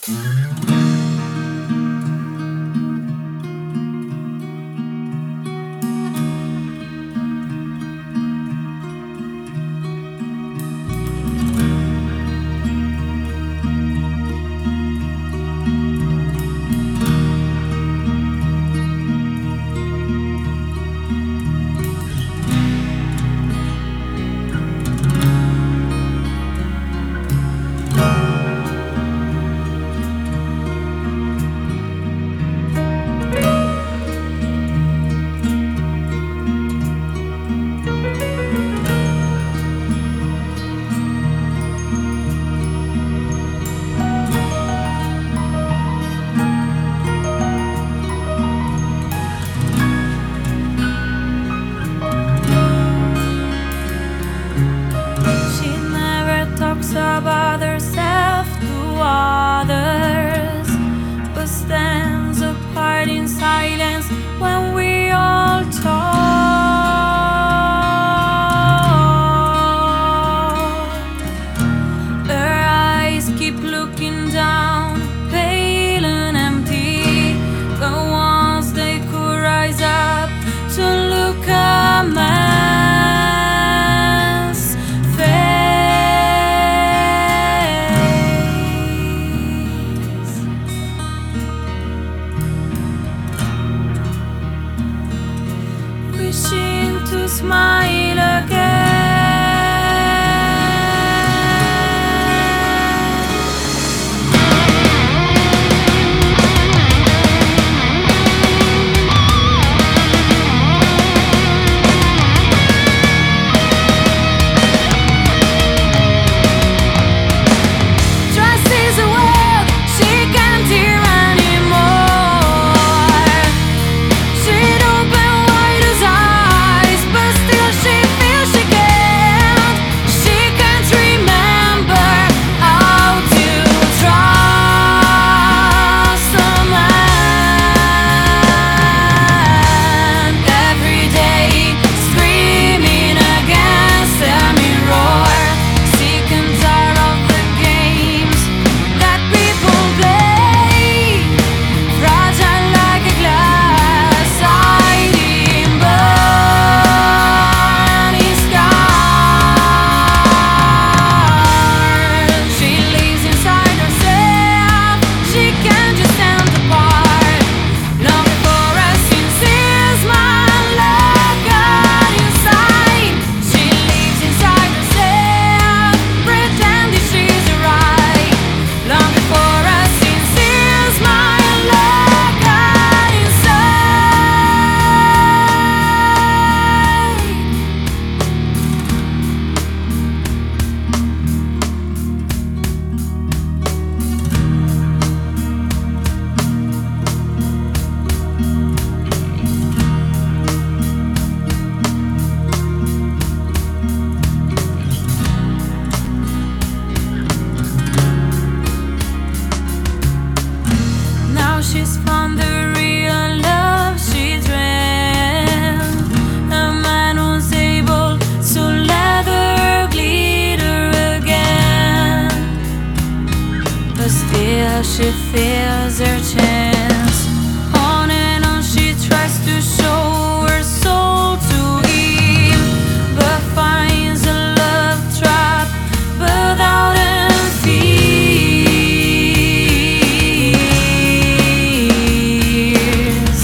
She never talks about herself to others, but stands apart in silence when we all talk. Her eyes keep looking down, pale and empty, the ones they could rise up to look a man's face. Wishing to smile again. Trusts a world she can't hear anymore. She'd open wide his eyes, but still she feels she can't. She can't remember how to trust a man. Every day screaming against a mirror, sick and tired of the games that people play. Fragile like a glass, hiding burning scars. She lives inside herself, she can't just stand apart. Longing for a sincere smile like God inside. She lives inside herself, pretending she's right. Longing for a sincere smile like God inside. Now she's found the real love she dreamt. A man who's able to let her glitter again, but still she feels her chance. On and on she tries to show her soul to him, but finds a love trap without end fears.